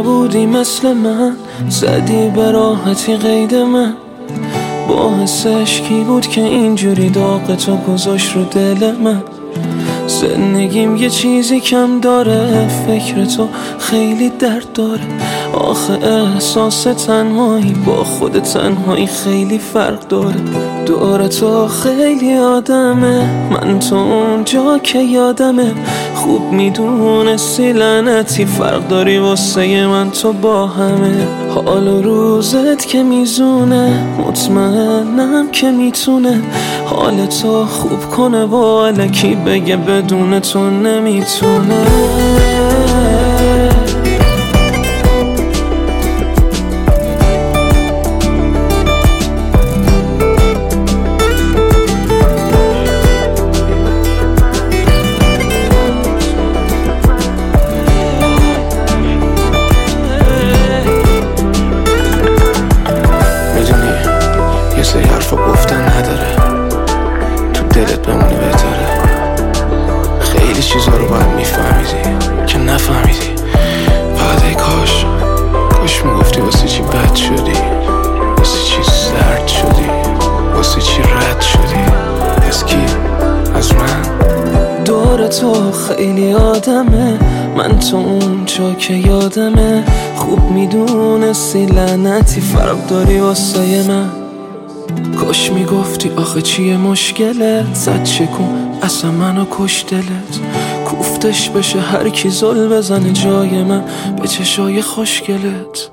نبودی مثل من، زدی به راحتی قید من. باعث عشقی بود که اینجوری داغ تو گذاشت رو دل من. زندگیم یه چیزی کم داره، فکر تو خیلی درد داره. آخه احساس تنهایی با خود تنهایی خیلی فرق داره. دور تو خیلی آدمه، من تو اونجا که یادمه. خوب میدونستی لعنتی فرق داری واسه من تو با همه. حال و روزت که میزونه، مطمئنم که میتونه حال تو خوب کنه و الکی بگه بدون تو نمیتونه. یه سری حرفا گفتن نداره، تو دلت بمونه بهتره. خیلی چیزا رو باید میفهمیدی که نفهمیدی. فقط ای کاش میگفتی واسه چی بد شدی، واسه چی زرد شدی، واسه چی رد شدی. از کی؟ از من. دور تو خیلی آدمه، من تو اونجا که یادمه. خوب میدونستی لعنتی فرق داری واسه من. کاش میگفتی آخه چیه مشکلت، زد چکن اصلا منو کش دلت. کوفتش بشه هر کی زل بزنه جای من به چشای خوشگلت.